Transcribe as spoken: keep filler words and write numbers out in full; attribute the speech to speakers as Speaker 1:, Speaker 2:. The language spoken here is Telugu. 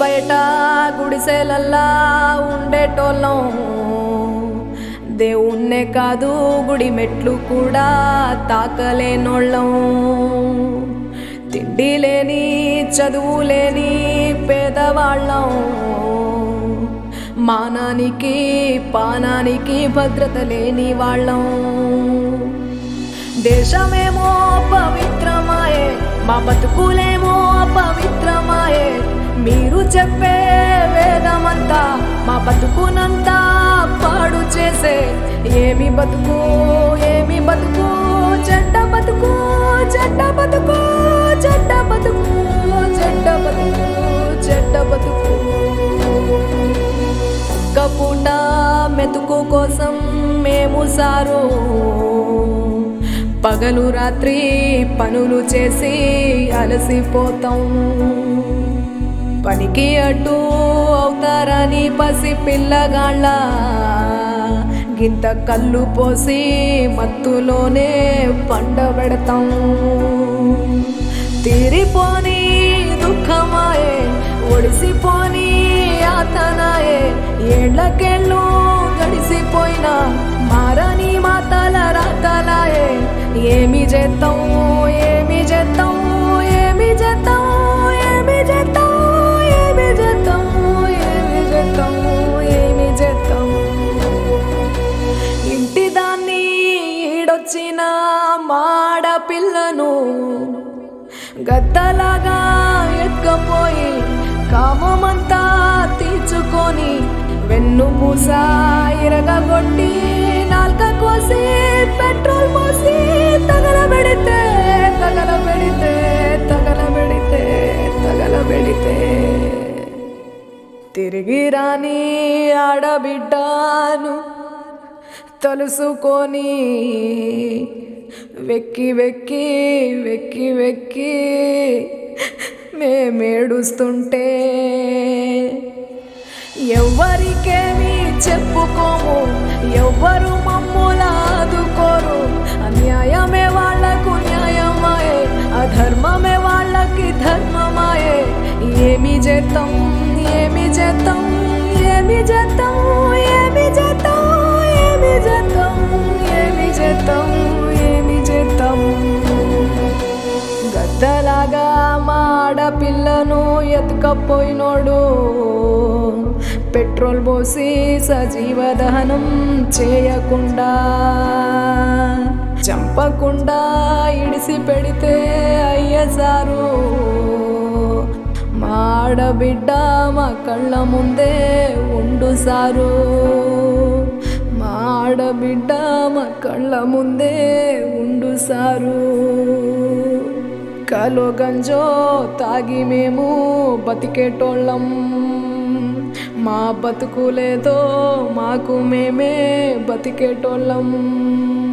Speaker 1: బయట గుడిసెలల్లా ఉండేటోళ్ళం, దేవుణ్ణే కాదు గుడి మెట్లు కూడా తాకలేనోళ్ళం. తిండి లేని చదువు లేని పేదవాళ్ళం, మానానికి పానానికి భద్రత లేని వాళ్ళం. దేశమేమో పవిత్రమాయే, మా బతుకులేమో అపవిత్రమాయే. మీరు చెప్పే వేదమంతా మా బతుకునంతా పాడు చేసే. ఏమి బతుకు ఏమి బతుకు, చెడ్డ బతుకు చెడ్డ బతుకు చెడ్డ బతుకు చెడ్డ బతుకు చెడ్డ బతుకు. కపూట మెతుకు కోసం మేము సారు పగలు రాత్రి పనులు చేసి అలసిపోతాం. పనికి అడ్డు అవుతారని పసి పిల్లగాళ్ళ గింత కళ్ళు పోసి మత్తులోనే పండబెడతాం. తీరిపోని దుఃఖమాయే, ఒడిసిపోని యాతనాయే. ఏళ్ళకేళ్ళు గడిసిపోయినా మారని మాతల రాతలాయే. ఏమి చేద్దాం ఏమి చేద్దాం ఏమి చేద్దాం ఏమి చేద్దాం ఏమి చేద్దాం ఏమి చేద్దాం ఏమి చేద్దాం. ఇంటి దాన్ని ఈడొచ్చిన మాడ పిల్లను గద్దలాగా ఎత్తుకపోయి కామమంతా తీర్చుకొని వెన్ను పూస ఇరగొట్టి నాల్క కోసి పెట్రోల్ పోసి తగలబెడితే తగలబెడితే తగలబెడితే తగలబెడితే తిరిగి రాని ఆడబిడ్డను తలుసుకొని వెక్కి వెక్కి వెక్కి వెక్కి మేమేడుస్తుంటే ఎవ్వరికేమీ చెప్పుకోము, ఎవ్వరు మమ్ముల ఆదుకోరు. అన్యాయమే వాళ్లకు న్యాయమాయే, అధర్మమే వాళ్ళకి ధర్మమాయే. ఏమి చేద్దాం ఏమి చేద్దాం ఏమి చేద్దాం ఏమి చేద్దాం ఏమి చేద్దాం ఏమి చేద్దాం ఏమి చేద్దాం. గద్దలాగా మాడపిల్లను ఎత్తుకపోయినోడు పెట్రోల్ పోసి సజీవ దహనం చేయకుండా చంపకుండా ఇడిసి పెడితే అయ్యసారు. మాడబిడ్డ మా కళ్ళ ముందే ఉండు సారు. మాడబిడ్డ మా కళ్ళ ముందే ఉండు సారు. కాలో గంజో తాగి మేము బతికేటోళ్ళం, మా బతుకులేదో మాకు మేమే బతికేటోళ్ళం.